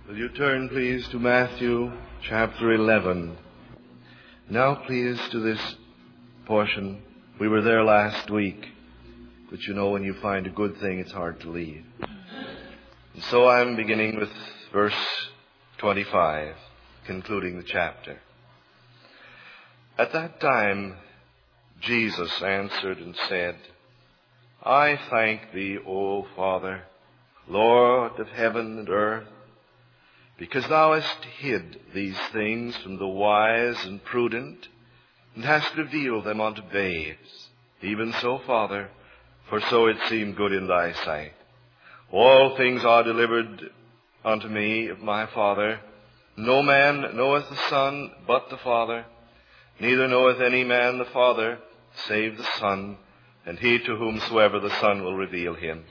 Will you turn, please, to Matthew chapter 11. Now, please, to this portion. We were there last week, but you know when you find a good thing, it's hard to leave. And so I'm beginning with verse 25, concluding the chapter. At that time, Jesus answered and said, I thank thee, O Father, Lord of heaven and earth, because thou hast hid these things from the wise and prudent, and hast revealed them unto babes. Even so, Father, for so it seemed good in thy sight. All things are delivered unto me of my Father. No man knoweth the Son but the Father, neither knoweth any man the Father save the Son, and he to whomsoever the Son will reveal him.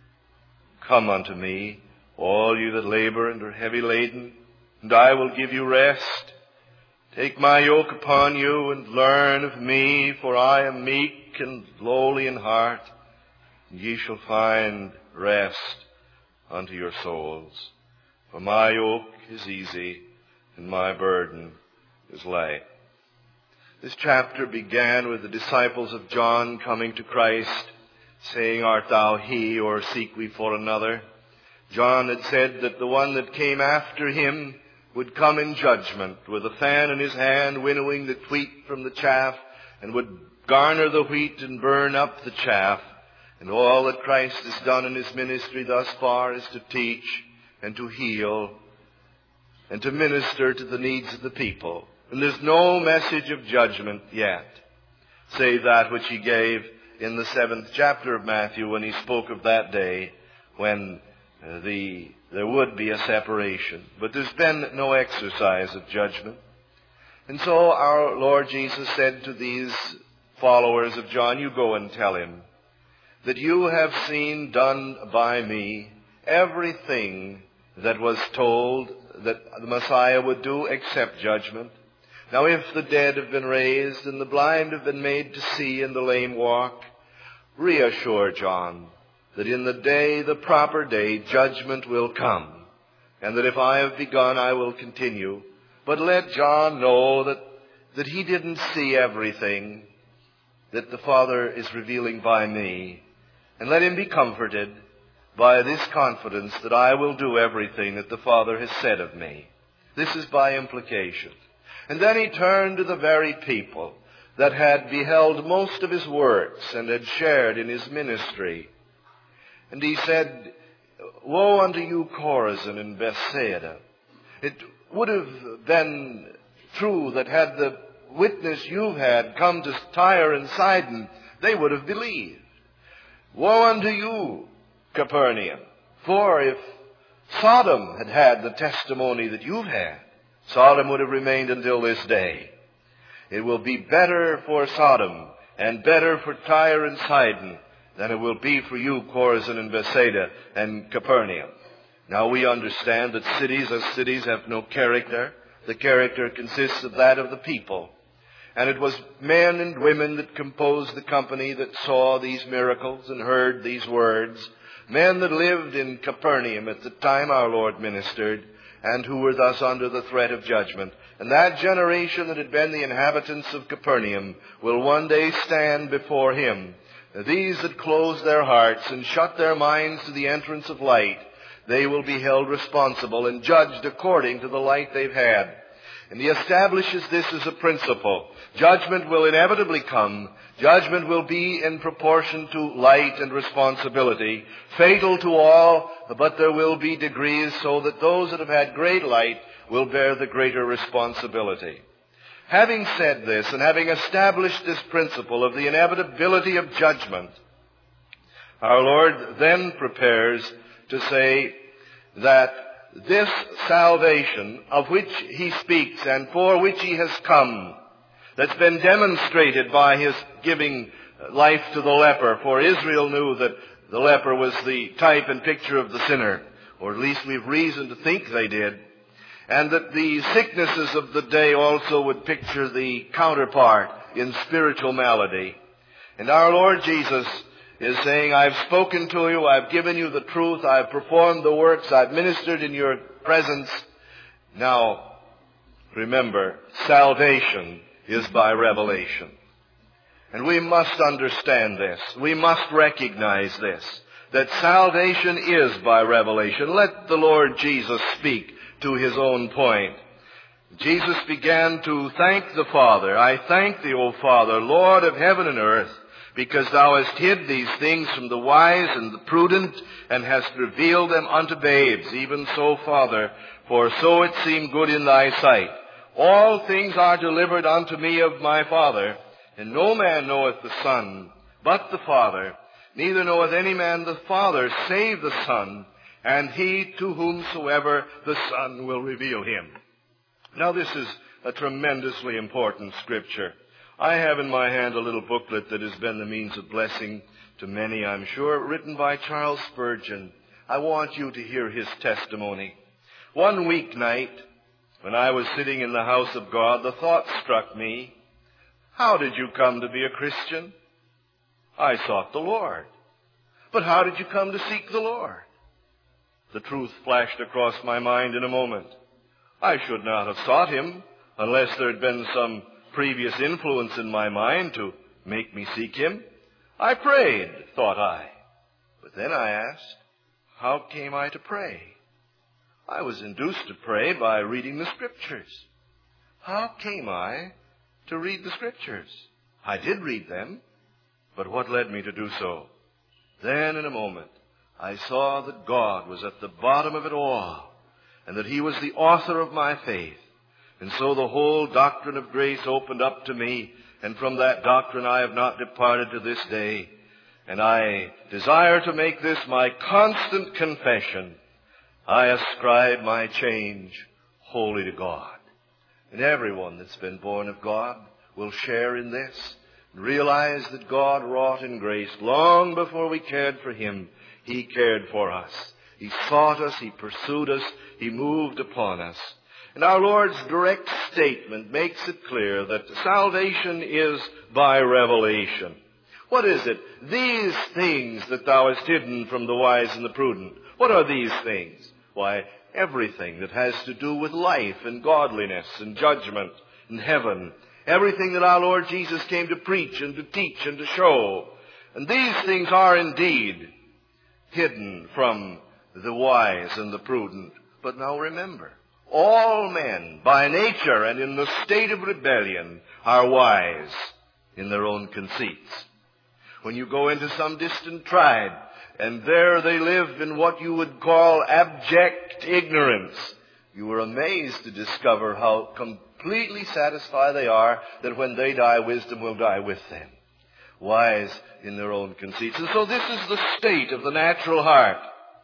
Come unto me, all you that labor and are heavy laden, and I will give you rest. Take my yoke upon you and learn of me, for I am meek and lowly in heart, and ye shall find rest unto your souls. For my yoke is easy, and my burden is light. This chapter began with the disciples of John coming to Christ, saying, Art thou he, or seek we for another? John had said that the one that came after him would come in judgment with a fan in his hand, winnowing the wheat from the chaff, and would garner the wheat and burn up the chaff. And all that Christ has done in his ministry thus far is to teach and to heal and to minister to the needs of the people. And there's no message of judgment yet, save that which he gave in the 7th chapter of Matthew when he spoke of that day when there would be a separation. But there's been no exercise of judgment. And so our Lord Jesus said to these followers of John, you go and tell him that you have seen done by me everything that was told that the Messiah would do except judgment. Now if the dead have been raised and the blind have been made to see and the lame walk, reassure John that in the proper day, judgment will come, and that if I have begun, I will continue. But let John know that he didn't see everything that the Father is revealing by me, and let him be comforted by this confidence that I will do everything that the Father has said of me. This is by implication. And then he turned to the very people that had beheld most of his works and had shared in his ministry. And he said, Woe unto you, Chorazin and Bethsaida. It would have been true that had the witness you've had come to Tyre and Sidon, they would have believed. Woe unto you, Capernaum. For if Sodom had had the testimony that you've had, Sodom would have remained until this day. It will be better for Sodom and better for Tyre and Sidon than it will be for you, Chorazin and Bethsaida and Capernaum. Now we understand that cities as cities have no character. The character consists of that of the people. And it was men and women that composed the company that saw these miracles and heard these words. Men that lived in Capernaum at the time our Lord ministered, and who were thus under the threat of judgment. And that generation that had been the inhabitants of Capernaum will one day stand before him. These that close their hearts and shut their minds to the entrance of light, they will be held responsible and judged according to the light they've had. And he establishes this as a principle. Judgment will inevitably come. Judgment will be in proportion to light and responsibility, fatal to all, but there will be degrees so that those that have had great light will bear the greater responsibility. Having said this, and having established this principle of the inevitability of judgment, our Lord then prepares to say that this salvation of which he speaks and for which he has come, that's been demonstrated by his giving life to the leper, for Israel knew that the leper was the type and picture of the sinner, or at least we've reason to think they did, and that the sicknesses of the day also would picture the counterpart in spiritual malady. And our Lord Jesus is saying, I've spoken to you, I've given you the truth, I've performed the works, I've ministered in your presence. Now, remember, salvation is by revelation. And we must understand this. We must recognize this, that salvation is by revelation. Let the Lord Jesus speak to his own point. Jesus began to thank the Father. I thank thee, O Father, Lord of heaven and earth, because thou hast hid these things from the wise and the prudent, and hast revealed them unto babes. Even so, Father, for so it seemed good in thy sight. All things are delivered unto me of my Father, and no man knoweth the Son but the Father, neither knoweth any man the Father save the Son, and he to whomsoever the Son will reveal him. Now this is a tremendously important scripture. I have in my hand a little booklet that has been the means of blessing to many, I'm sure, written by Charles Spurgeon. I want you to hear his testimony. One weeknight, when I was sitting in the house of God, the thought struck me, how did you come to be a Christian? I sought the Lord. But how did you come to seek the Lord? The truth flashed across my mind in a moment. I should not have sought him unless there had been some previous influence in my mind to make me seek him. I prayed, thought I. But then I asked, how came I to pray? I was induced to pray by reading the Scriptures. How came I to read the Scriptures? I did read them, but what led me to do so? Then in a moment, I saw that God was at the bottom of it all, and that he was the author of my faith. And so the whole doctrine of grace opened up to me, and from that doctrine I have not departed to this day. And I desire to make this my constant confession. I ascribe my change wholly to God. And everyone that's been born of God will share in this. Realize that God wrought in grace long before we cared for him. He cared for us. He sought us. He pursued us. He moved upon us. And our Lord's direct statement makes it clear that salvation is by revelation. What is it? These things that thou hast hidden from the wise and the prudent. What are these things? Why, everything that has to do with life and godliness and judgment and heaven. Everything that our Lord Jesus came to preach and to teach and to show. And these things are indeed hidden from the wise and the prudent. But now remember, all men by nature and in the state of rebellion are wise in their own conceits. When you go into some distant tribe, and there they live in what you would call abject ignorance, you are amazed to discover how completely satisfied they are that when they die, wisdom will die with them. Wise in their own conceits. And so this is the state of the natural heart.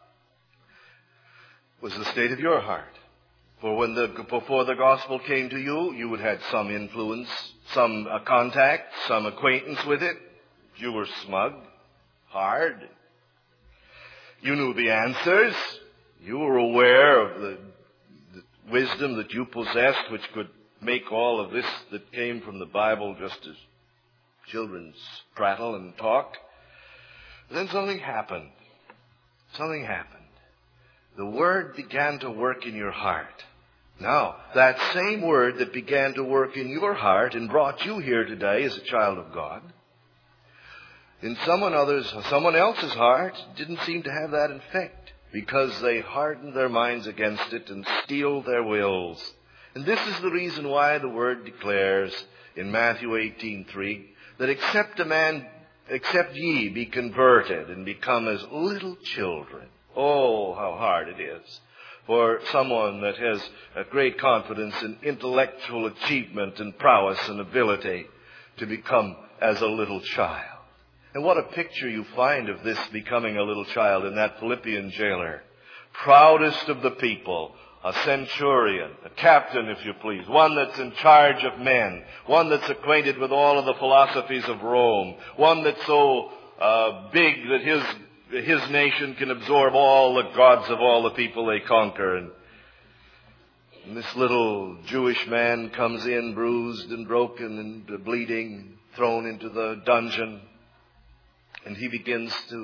It was the state of your heart. For before the gospel came to you, you had had some influence, some contact, some acquaintance with it. You were smug, hard. You knew the answers. You were aware of the wisdom that you possessed, which could make all of this that came from the Bible just as children's prattle and talk. But then something happened. Something happened. The Word began to work in your heart. Now, that same Word that began to work in your heart and brought you here today as a child of God, in someone else's heart didn't seem to have that effect, because they hardened their minds against it and steeled their wills. And this is the reason why the Word declares in Matthew 18:3 that except ye be converted and become as little children. Oh, how hard it is for someone that has a great confidence in intellectual achievement and prowess and ability to become as a little child. And what a picture you find of this becoming a little child in that Philippian jailer. Proudest of the people, a centurion, a captain, if you please, one that's in charge of men, one that's acquainted with all of the philosophies of Rome, one that's so big that his nation can absorb all the gods of all the people they conquer. And this little Jewish man comes in bruised and broken and bleeding, thrown into the dungeon. And he begins to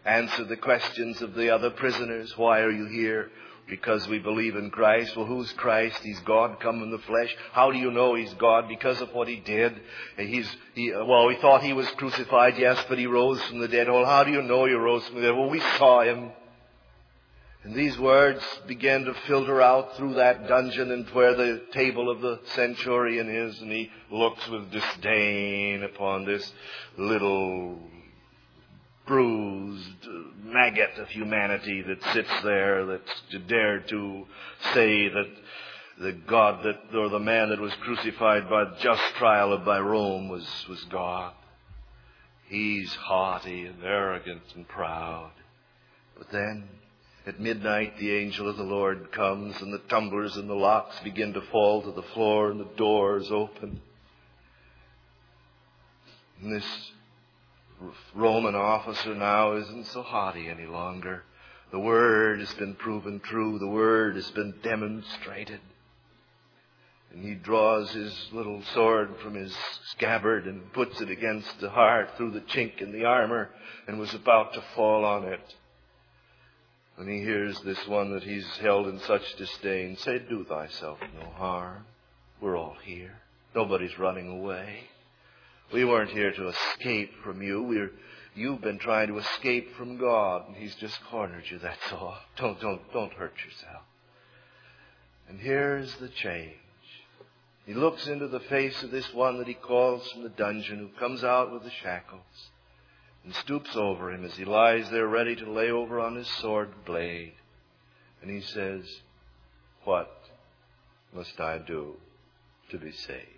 answered the questions of the other prisoners. Why are you here? Because we believe in Christ. Well, who's Christ? He's God come in the flesh. How do you know He's God? Because of what He did. We thought He was crucified, yes, but He rose from the dead. Well, how do you know He rose from the dead? Well, we saw Him. And these words began to filter out through that dungeon and where the table of the centurion is, and he looks with disdain upon this little bruised maggot of humanity that sits there, that's dared to say that the God or the man that was crucified by just trial by Rome was God. He's haughty and arrogant and proud. But then, at midnight, the angel of the Lord comes, and the tumblers and the locks begin to fall to the floor, and the doors open. And this Roman officer now isn't so haughty any longer. The Word has been proven true. The Word has been demonstrated. And he draws his little sword from his scabbard and puts it against the heart through the chink in the armor, and was about to fall on it. And he hears this one that he's held in such disdain say, "Do thyself no harm. We're all here. Nobody's running away. We weren't here to escape from you. You've been trying to escape from God, and He's just cornered you, that's all. Don't hurt yourself." And here's the change. He looks into the face of this one that he calls from the dungeon, who comes out with the shackles, and stoops over him as he lies there ready to lay over on his sword blade. And he says, "What must I do to be saved?"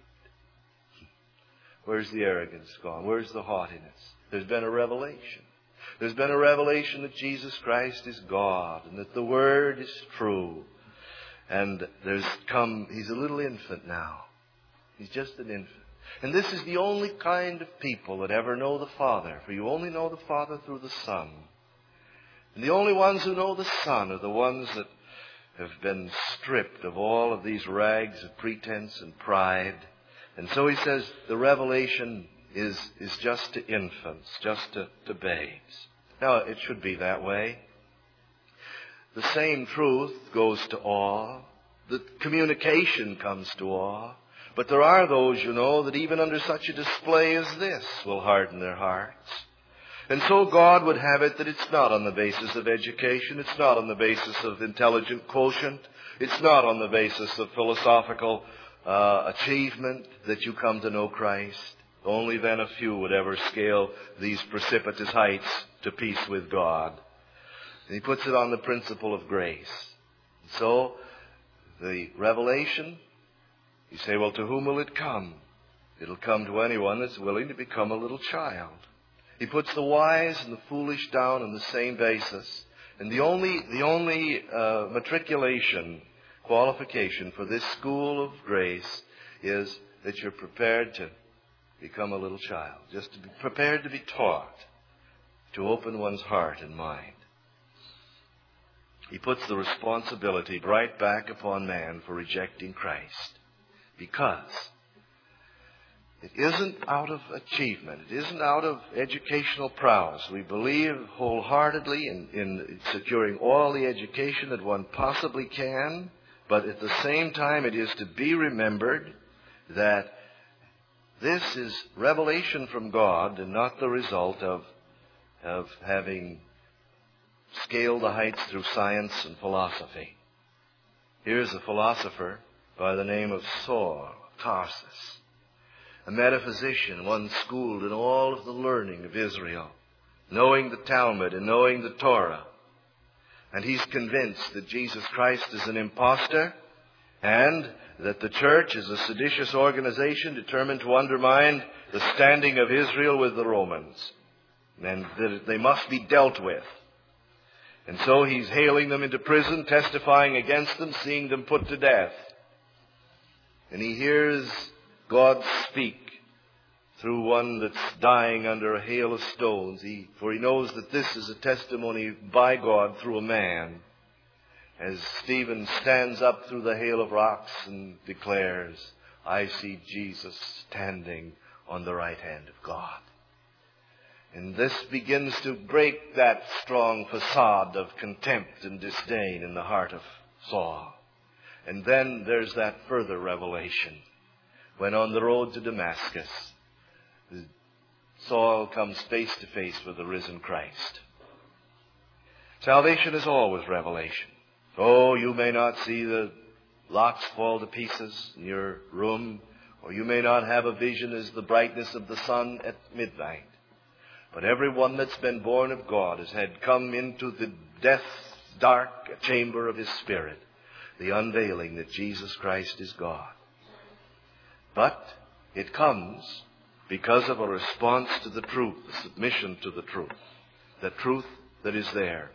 Where's the arrogance gone? Where's the haughtiness? There's been a revelation. There's been a revelation that Jesus Christ is God and that the Word is true. And He's a little infant now. He's just an infant. And this is the only kind of people that ever know the Father. For you only know the Father through the Son. And the only ones who know the Son are the ones that have been stripped of all of these rags of pretense and pride. And so he says the revelation is just to infants, just to babes. Now, it should be that way. The same truth goes to all. The communication comes to all. But there are those, that even under such a display as this will harden their hearts. And so God would have it that it's not on the basis of education. It's not on the basis of intelligent quotient. It's not on the basis of philosophical achievement that you come to know Christ. Only then a few would ever scale these precipitous heights to peace with God. And he puts it on the principle of grace. So, the revelation, you say, well, to whom will it come? It'll come to anyone that's willing to become a little child. He puts the wise and the foolish down on the same basis. And the only qualification for this school of grace is that you're prepared to become a little child. Just to be prepared to be taught, to open one's heart and mind. He puts the responsibility right back upon man for rejecting Christ. Because it isn't out of achievement. It isn't out of educational prowess. We believe wholeheartedly in securing all the education that one possibly can. But at the same time, it is to be remembered that this is revelation from God and not the result of having scaled the heights through science and philosophy. Here's a philosopher by the name of Saul of Tarsus, a metaphysician, one schooled in all of the learning of Israel, knowing the Talmud and knowing the Torah. And he's convinced that Jesus Christ is an impostor and that the church is a seditious organization determined to undermine the standing of Israel with the Romans, and that they must be dealt with. And so he's hailing them into prison, testifying against them, seeing them put to death. And he hears God speak through one that's dying under a hail of stones. For he knows that this is a testimony by God through a man. As Stephen stands up through the hail of rocks and declares, "I see Jesus standing on the right hand of God." And this begins to break that strong facade of contempt and disdain in the heart of Saul. And then there's that further revelation. When on the road to Damascus, Saul comes face to face with the risen Christ. Salvation is always revelation. Oh, you may not see the locks fall to pieces in your room, or you may not have a vision as the brightness of the sun at midnight. But everyone that's been born of God has had come into the death's dark chamber of his spirit, the unveiling that Jesus Christ is God. But it comes because of a response to the truth, a submission to the truth that is there.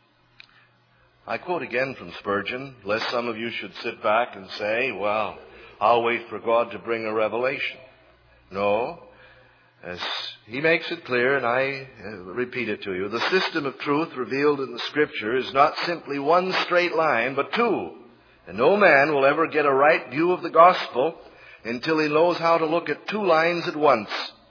I quote again from Spurgeon, lest some of you should sit back and say, well, I'll wait for God to bring a revelation. No, as he makes it clear, and I repeat it to you, the system of truth revealed in the Scripture is not simply one straight line, but two. And no man will ever get a right view of the gospel until he knows how to look at two lines at once.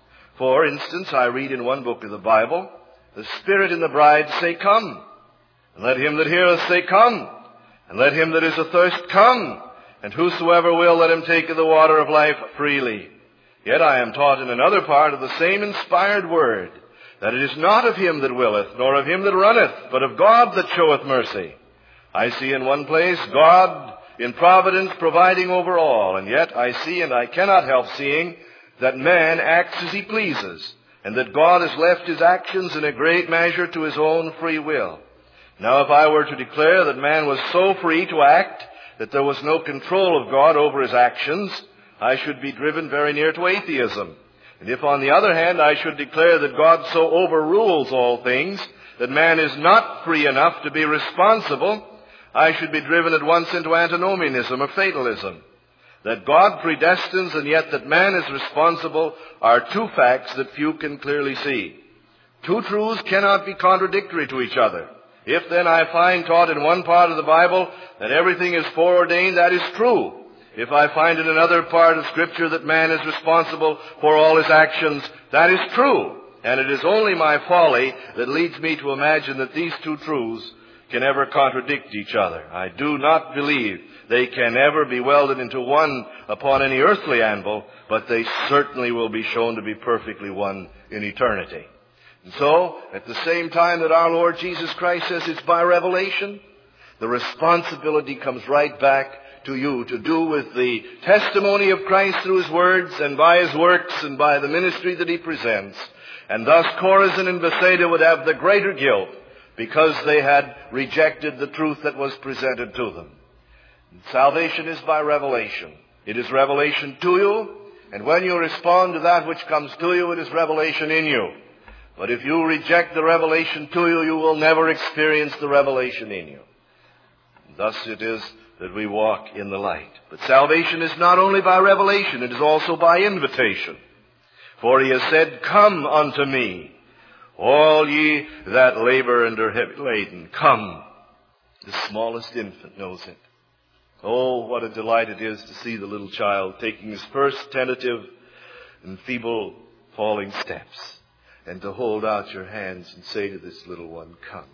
For instance, I read in one book of the Bible, the Spirit and the bride say, come. And let him that heareth say, come. And let him that is athirst come. And whosoever will, let him take of the water of life freely. Yet I am taught in another part of the same inspired word, that it is not of him that willeth, nor of him that runneth, but of God that showeth mercy. I see in one place God in providence providing over all, and yet I see, and I cannot help seeing, that man acts as he pleases, and that God has left his actions in a great measure to his own free will. Now, if I were to declare that man was so free to act that there was no control of God over his actions, I should be driven very near to atheism. And if, on the other hand, I should declare that God so overrules all things that man is not free enough to be responsible, I should be driven at once into antinomianism or fatalism. That God predestines and yet that man is responsible are two facts that few can clearly see. Two truths cannot be contradictory to each other. If then I find taught in one part of the Bible that everything is foreordained, that is true. If I find in another part of Scripture that man is responsible for all his actions, that is true. And it is only my folly that leads me to imagine that these two truths can ever contradict each other. I do not believe they can ever be welded into one upon any earthly anvil, but they certainly will be shown to be perfectly one in eternity. And so, at the same time that our Lord Jesus Christ says it's by revelation, the responsibility comes right back to you to do with the testimony of Christ through his words and by his works and by the ministry that he presents. And thus Chorazin and Bethsaida would have the greater guilt because they had rejected the truth that was presented to them. Salvation is by revelation. It is revelation to you, and when you respond to that which comes to you, it is revelation in you. But if you reject the revelation to you, you will never experience the revelation in you. Thus it is that we walk in the light. But salvation is not only by revelation, it is also by invitation. For he has said, come unto me, all ye that labor and are heavy laden, come. The smallest infant knows it. Oh, what a delight it is to see the little child taking his first tentative and feeble falling steps, and to hold out your hands and say to this little one, come.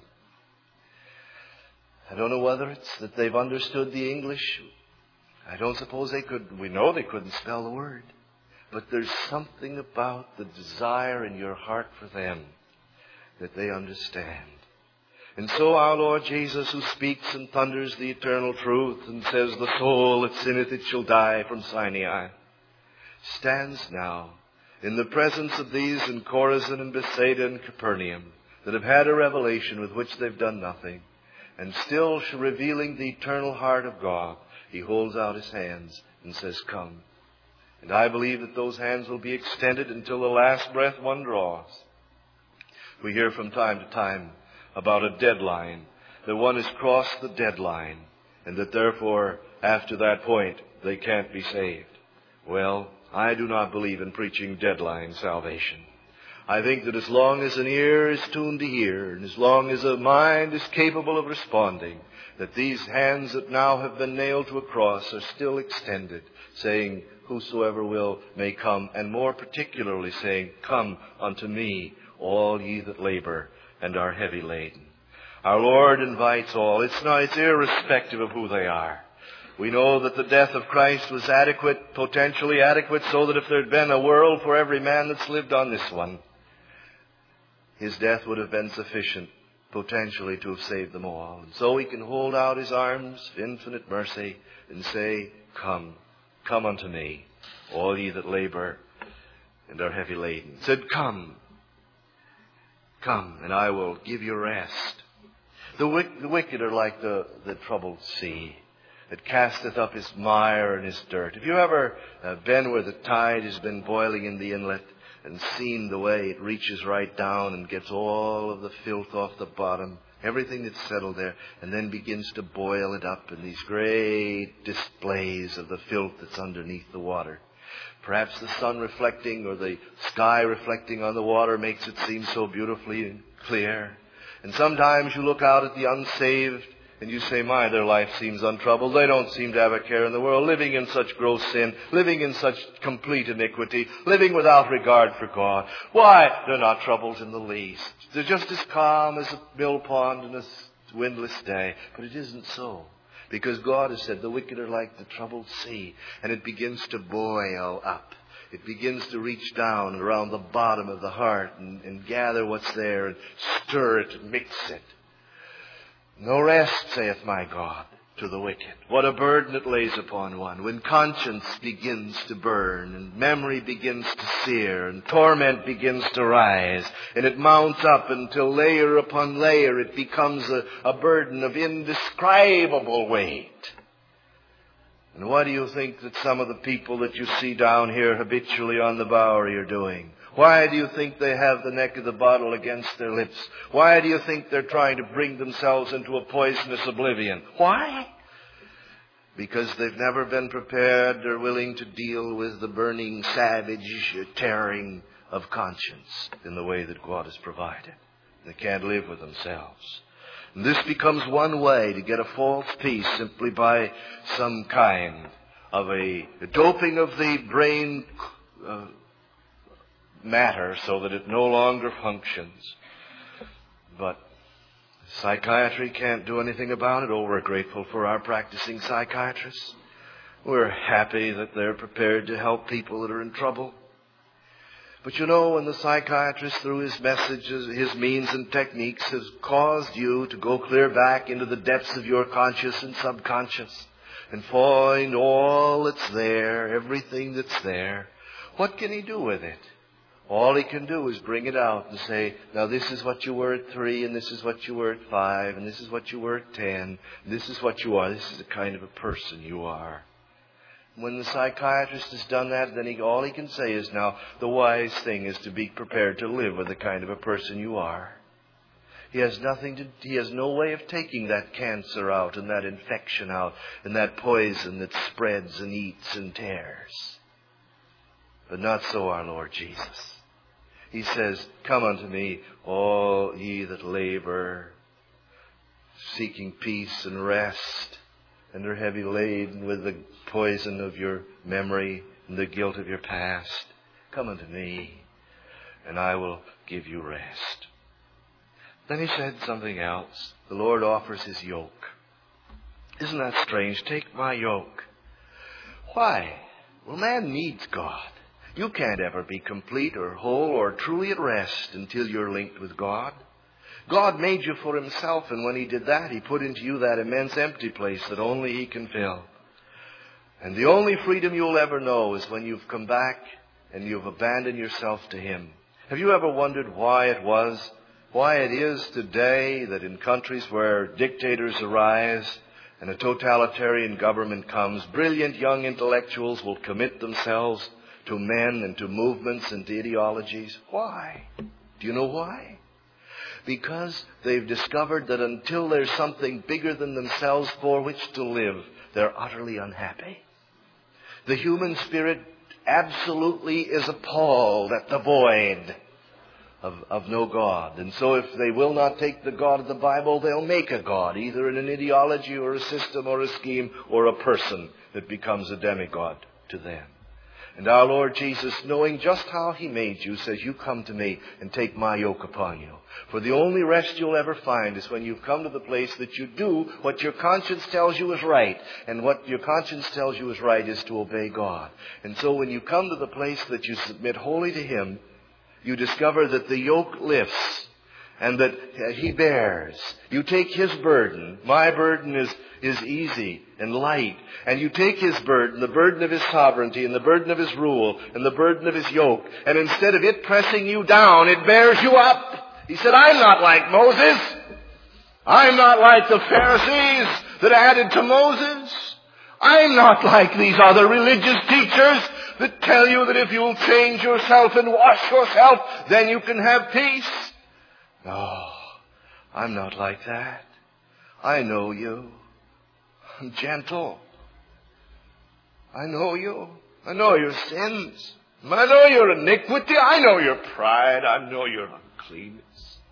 I don't know whether it's that they've understood the English. I don't suppose they could. We know they couldn't spell the word. But there's something about the desire in your heart for them that they understand. And so our Lord Jesus, who speaks and thunders the eternal truth and says, the soul that sinneth it shall die from Sinai, stands now in the presence of these in Chorazin and Bethsaida and Capernaum that have had a revelation with which they've done nothing. And still revealing the eternal heart of God, he holds out his hands and says, come. And I believe that those hands will be extended until the last breath one draws. We hear from time to time about a deadline, that one has crossed the deadline, and that therefore, after that point, they can't be saved. Well, I do not believe in preaching deadline salvation. I think that as long as an ear is tuned to hear, and as long as a mind is capable of responding, that these hands that now have been nailed to a cross are still extended, saying, whosoever will may come, and more particularly saying, come unto me, all ye that labor and are heavy laden. Our Lord invites all. It's irrespective of who they are. We know that the death of Christ was adequate, potentially adequate, so that if there had been a world for every man that's lived on this one, His death would have been sufficient potentially to have saved them all. And so He can hold out His arms of infinite mercy and say, come unto me, all ye that labor and are heavy laden. He said, come, and I will give you rest. The wicked are like the troubled sea that casteth up his mire and his dirt. Have you ever been where the tide has been boiling in the inlet and seen the way it reaches right down and gets all of the filth off the bottom, everything that's settled there, and then begins to boil it up in these great displays of the filth that's underneath the water? Perhaps the sun reflecting or the sky reflecting on the water makes it seem so beautifully clear. And sometimes you look out at the unsaved and you say, my, their life seems untroubled. They don't seem to have a care in the world, living in such gross sin, living in such complete iniquity, living without regard for God. Why? They're not troubled in the least. They're just as calm as a mill pond in a windless day. But it isn't so. Because God has said the wicked are like the troubled sea, and it begins to boil up. It begins to reach down around the bottom of the heart and gather what's there and stir it and mix it. No rest, saith my God, to the wicked. What a burden it lays upon one. When conscience begins to burn and memory begins to sear and torment begins to rise and it mounts up until layer upon layer it becomes a burden of indescribable weight. And what do you think that some of the people that you see down here habitually on the Bowery are doing? Why do you think they have the neck of the bottle against their lips? Why do you think they're trying to bring themselves into a poisonous oblivion? Why? Because they've never been prepared or willing to deal with the burning, savage tearing of conscience in the way that God has provided. They can't live with themselves. And this becomes one way to get a false peace, simply by some kind of a doping of the brain matter so that it no longer functions. But psychiatry can't do anything about it. Oh, we're grateful for our practicing psychiatrists. We're happy that they're prepared to help people that are in trouble. But you know, when the psychiatrist, through his messages, his means and techniques, has caused you to go clear back into the depths of your conscious and subconscious and find all that's there, everything that's there, what can he do with it? All he can do is bring it out and say, now this is what you were at 3, and this is what you were at 5, and this is what you were at 10, and this is what you are. This is the kind of a person you are. When the psychiatrist has done that, then all he can say is, now, the wise thing is to be prepared to live with the kind of a person you are. He has no way of taking that cancer out and that infection out and that poison that spreads and eats and tears. But not so our Lord Jesus. He says, come unto me, all ye that labor, seeking peace and rest, and are heavy laden with the poison of your memory and the guilt of your past. Come unto me, and I will give you rest. Then he said something else. The Lord offers his yoke. Isn't that strange? Take my yoke. Why? Well, man needs God. You can't ever be complete or whole or truly at rest until you're linked with God. God made you for himself, and when he did that, he put into you that immense empty place that only he can fill. And the only freedom you'll ever know is when you've come back and you've abandoned yourself to him. Have you ever wondered why it is today that in countries where dictators arise and a totalitarian government comes, brilliant young intellectuals will commit themselves to men and to movements and to ideologies? Why? Do you know why? Because they've discovered that until there's something bigger than themselves for which to live, they're utterly unhappy. The human spirit absolutely is appalled at the void of no God. And so if they will not take the God of the Bible, they'll make a God, either in an ideology or a system or a scheme or a person that becomes a demigod to them. And our Lord Jesus, knowing just how He made you, says, you come to me and take my yoke upon you. For the only rest you'll ever find is when you've come to the place that you do what your conscience tells you is right. And what your conscience tells you is right is to obey God. And so when you come to the place that you submit wholly to Him, you discover that the yoke lifts and that He bears. You take His burden. My burden is easy and light. And you take His burden, the burden of His sovereignty and the burden of His rule and the burden of His yoke. And instead of it pressing you down, it bears you up. He said, I'm not like Moses. I'm not like the Pharisees that added to Moses. I'm not like these other religious teachers that tell you that if you'll change yourself and wash yourself, then you can have peace. No, I'm not like that. I know you. I'm gentle. I know you. I know your sins. I know your iniquity. I know your pride. I know your uncleanness.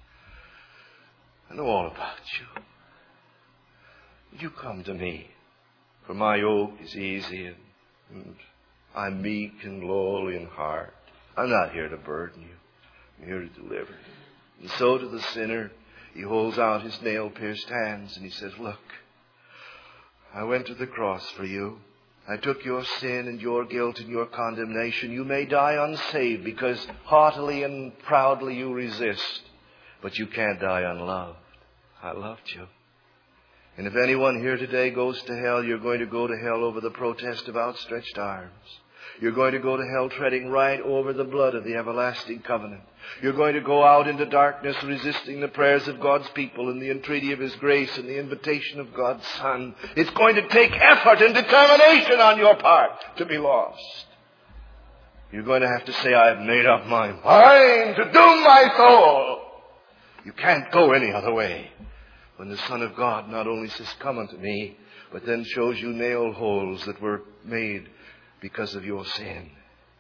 I know all about you. You come to me, for my yoke is easy and I'm meek and lowly in heart. I'm not here to burden you. I'm here to deliver you. And so to the sinner, He holds out His nail-pierced hands and He says, look, I went to the cross for you. I took your sin and your guilt and your condemnation. You may die unsaved because haughtily and proudly you resist. But you can't die unloved. I loved you. And if anyone here today goes to hell, you're going to go to hell over the protest of outstretched arms. You're going to go to hell treading right over the blood of the everlasting covenant. You're going to go out into darkness resisting the prayers of God's people and the entreaty of His grace and the invitation of God's Son. It's going to take effort and determination on your part to be lost. You're going to have to say, I've made up my mind to doom my soul. You can't go any other way. When the Son of God not only says, come unto me, but then shows you nail holes that were made because of your sin.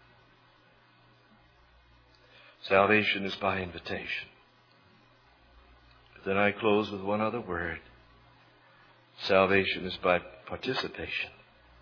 Salvation is by invitation. But then I close with one other word. Salvation is by participation.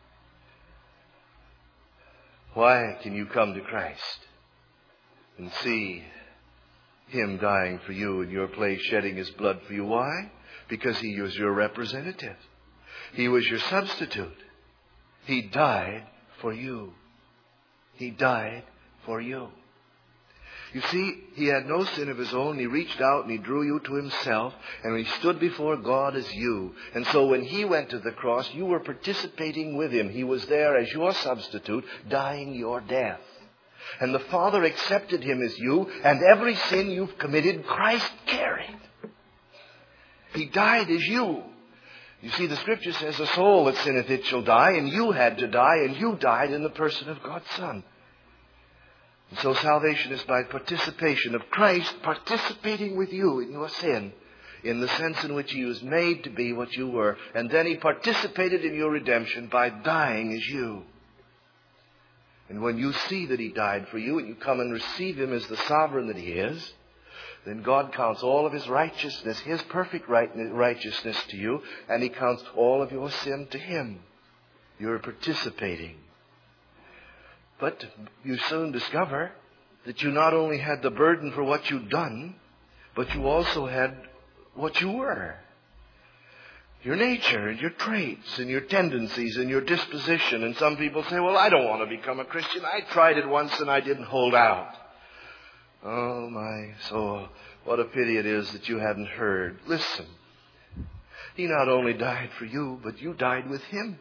Why can you come to Christ and see Him dying for you in your place, shedding His blood for you? Why? Because He was your representative. He was your substitute. He died for you. He died for you. You see, He had no sin of His own. He reached out and He drew you to Himself, and He stood before God as you. And so when He went to the cross, you were participating with Him. He was there as your substitute, dying your death. And the Father accepted Him as you, and every sin you've committed, Christ carried. He died as you. You see, the Scripture says, the soul that sinneth, it shall die, and you had to die, and you died in the person of God's Son. And so salvation is by participation of Christ participating with you in your sin, in the sense in which He was made to be what you were. And then He participated in your redemption by dying as you. And when you see that He died for you and you come and receive Him as the sovereign that He is, then God counts all of His righteousness, His perfect righteousness to you, and He counts all of your sin to Him. You're participating. But you soon discover that you not only had the burden for what you'd done, but you also had what you were. Your nature and your traits and your tendencies and your disposition. And some people say, well, I don't want to become a Christian. I tried it once and I didn't hold out. Oh, my soul, what a pity it is that you hadn't heard. Listen, He not only died for you, but you died with Him.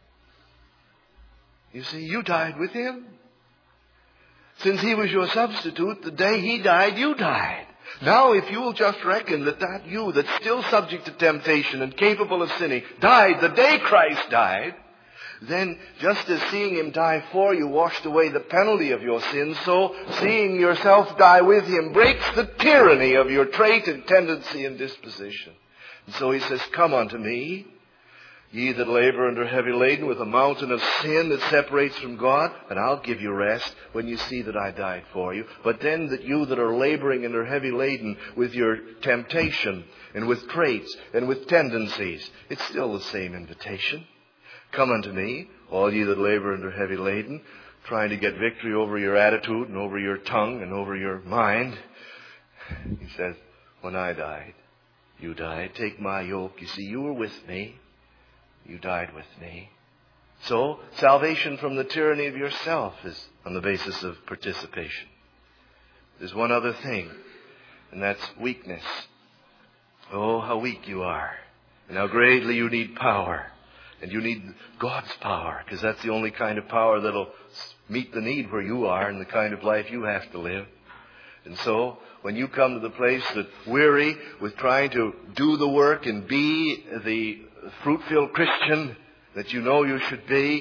You see, you died with Him. Since He was your substitute, the day He died, you died. Now, if you will just reckon that you that's still subject to temptation and capable of sinning died the day Christ died, then just as seeing Him die for you washed away the penalty of your sins, so seeing yourself die with Him breaks the tyranny of your trait and tendency and disposition. And so He says, come unto me, ye that labor and are heavy laden with a mountain of sin that separates from God, and I'll give you rest when you see that I died for you. But then that you that are laboring and are heavy laden with your temptation and with traits and with tendencies, it's still the same invitation. Come unto me, all ye that labor and are heavy laden. trying to get victory over your attitude and over your tongue and over your mind. He says, when I died, you died. Take my yoke. You see, you were with me. You died with me. So, salvation from the tyranny of yourself is on the basis of participation. There's one other thing, and that's weakness. Oh, how weak you are, and how greatly you need power. And you need God's power, because that's the only kind of power that'll meet the need where you are and the kind of life you have to live. And so, when you come to the place that weary with trying to do the work and be the fruit-filled Christian that you know you should be,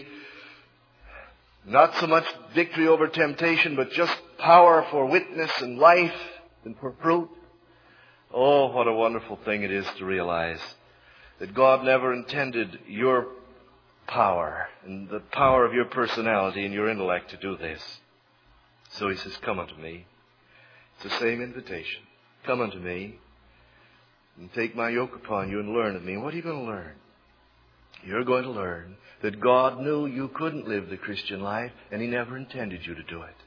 not so much victory over temptation, but just power for witness and life and for fruit. Oh, what a wonderful thing it is to realize that God never intended your power and the power of your personality and your intellect to do this. So He says, come unto me. It's the same invitation. Come unto me and take my yoke upon you and learn of me. What are you going to learn? You're going to learn that God knew you couldn't live the Christian life, and He never intended you to do it.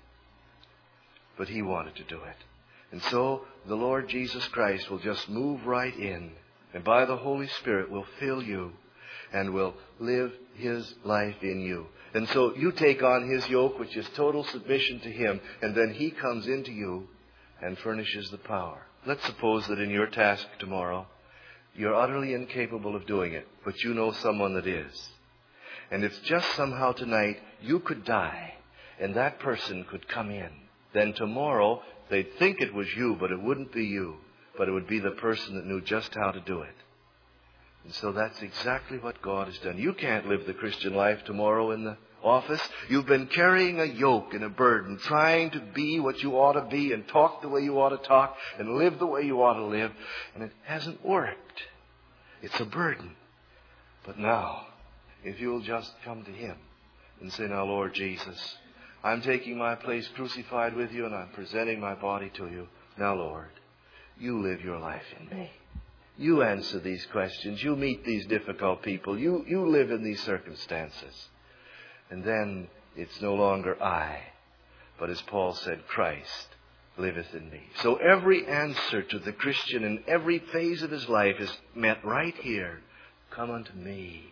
But He wanted to do it. And so the Lord Jesus Christ will just move right in, and by the Holy Spirit will fill you and will live His life in you. And so you take on His yoke, which is total submission to Him, and then He comes into you and furnishes the power. Let's suppose that in your task tomorrow, you're utterly incapable of doing it, but you know someone that is. And it's just somehow tonight you could die, and that person could come in. Then tomorrow, they'd think it was you, but it wouldn't be you. But it would be the person that knew just how to do it. And so that's exactly what God has done. You can't live the Christian life tomorrow in the office. You've been carrying a yoke and a burden, trying to be what you ought to be and talk the way you ought to talk and live the way you ought to live. And it hasn't worked. It's a burden. But now, if you'll just come to Him and say, now, Lord Jesus, I'm taking my place crucified with you and I'm presenting my body to you. Now, Lord, you live your life in me. You answer these questions. You meet these difficult people. You live in these circumstances. And then it's no longer I, but as Paul said, Christ liveth in me. So every answer to the Christian in every phase of his life is met right here. Come unto me,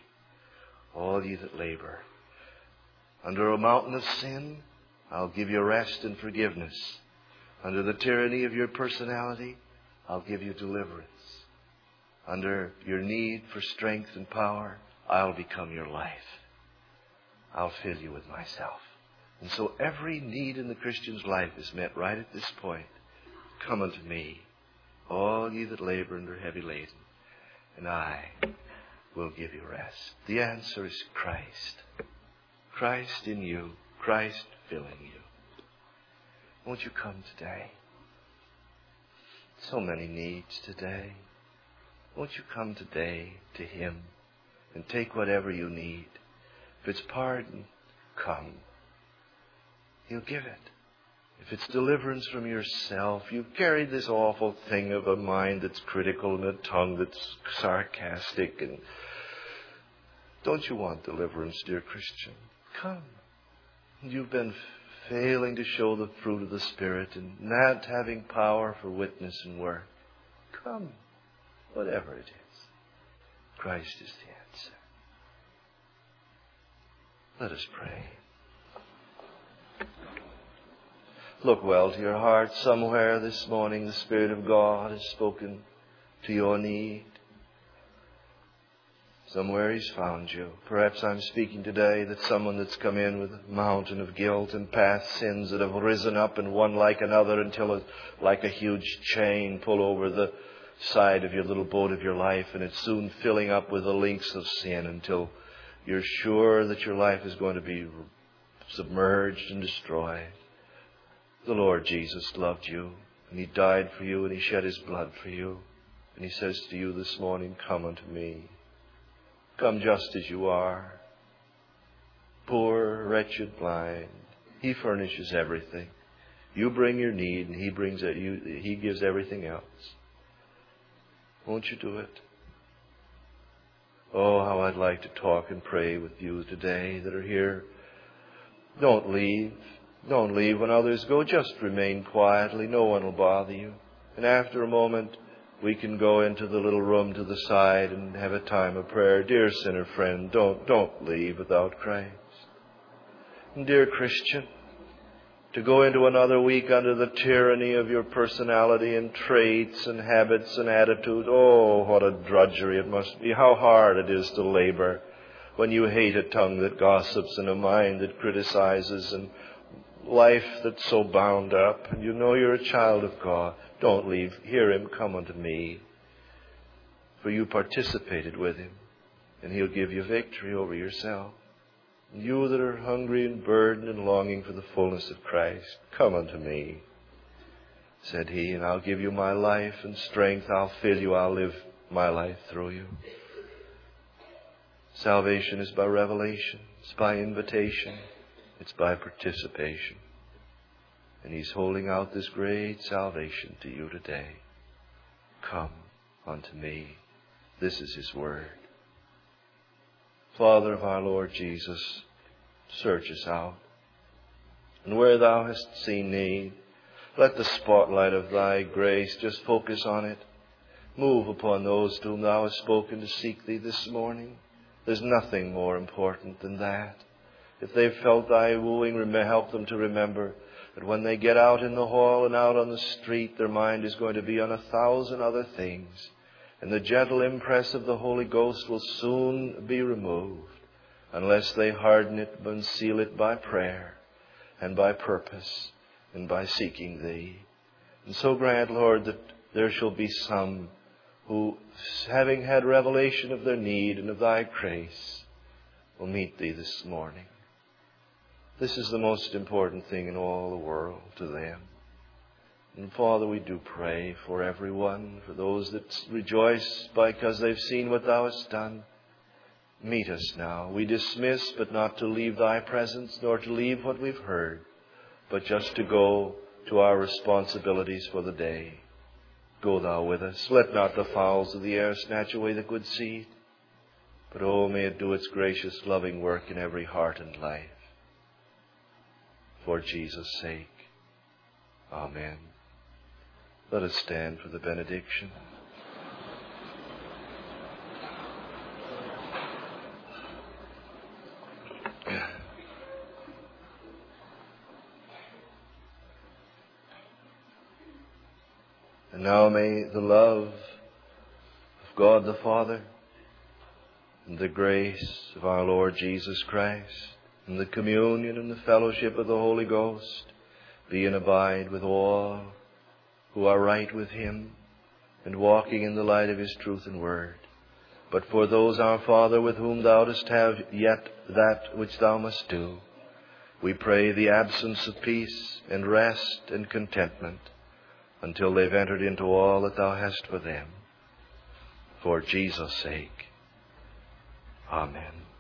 all ye that labor. Under a mountain of sin, I'll give you rest and forgiveness. Under the tyranny of your personality, I'll give you deliverance. Under your need for strength and power, I'll become your life. I'll fill you with myself. And so every need in the Christian's life is met right at this point. Come unto me, all ye that labor and are heavy laden, and I will give you rest. The answer is Christ. Christ in you, Christ filling you. Won't you come today? So many needs today. Won't you come today to Him and take whatever you need? If it's pardon, come. He'll give it. If it's deliverance from yourself, you've carried this awful thing of a mind that's critical and a tongue that's sarcastic. And don't you want deliverance, dear Christian? Come. You've been failing to show the fruit of the Spirit and not having power for witness and work. Come. Whatever it is, Christ is the answer. Let us pray. Look well to your heart. Somewhere this morning the Spirit of God has spoken to your need. Somewhere He's found you. Perhaps I'm speaking today that someone that's come in with a mountain of guilt and past sins that have risen up and one like another until like a huge chain pull over the side of your little boat of your life, and it's soon filling up with the links of sin until you're sure that your life is going to be submerged and destroyed. The Lord Jesus loved you, and He died for you, and He shed His blood for you. And He says to you this morning, come unto me. Come just as you are. Poor, wretched, blind. He furnishes everything. You bring your need, and He gives everything else. Won't you do it? Oh, how I'd like to talk and pray with you today that are here Don't leave. Don't leave when others go. Just remain quietly. No one will bother you. And after a moment, we can go into the little room to the side and have a time of prayer. Dear sinner friend, don't leave without Christ. And dear Christian, to go into another week under the tyranny of your personality and traits and habits and attitudes, oh, what a drudgery it must be. How hard it is to labor when you hate a tongue that gossips and a mind that criticizes and life that's so bound up. And you know you're a child of God. Don't leave. Hear Him, come unto me. For you participated with Him, and He'll give you victory over yourself. And you that are hungry and burdened and longing for the fullness of Christ, come unto me, said He, and I'll give you my life and strength. I'll fill you. I'll live my life through you. Salvation is by revelation. It's by invitation. It's by participation. And He's holding out this great salvation to you today. Come unto me. This is His word. Father of our Lord Jesus, search us out. And where Thou hast seen need, let the spotlight of Thy grace just focus on it. Move upon those to whom Thou hast spoken to seek Thee this morning. There's nothing more important than that. If they've felt Thy wooing, help them to remember that when they get out in the hall and out on the street, their mind is going to be on 1,000 other things. And the gentle impress of the Holy Ghost will soon be removed unless they harden it and seal it by prayer and by purpose and by seeking Thee. And so grant, Lord, that there shall be some who, having had revelation of their need and of Thy grace, will meet Thee this morning. This is the most important thing in all the world to them. And Father, we do pray for everyone, for those that rejoice because they've seen what Thou hast done. Meet us now. We dismiss, but not to leave Thy presence, nor to leave what we've heard, but just to go to our responsibilities for the day. Go Thou with us. Let not the fowls of the air snatch away the good seed, but oh, may it do its gracious, loving work in every heart and life. For Jesus' sake. Amen. Let us stand for the benediction. And now may the love of God the Father and the grace of our Lord Jesus Christ and the communion and the fellowship of the Holy Ghost be and abide with all who are right with Him and walking in the light of His truth and word. But for those, our Father, with whom Thou dost have yet that which Thou must do, we pray the absence of peace and rest and contentment until they've entered into all that Thou hast for them. For Jesus' sake. Amen.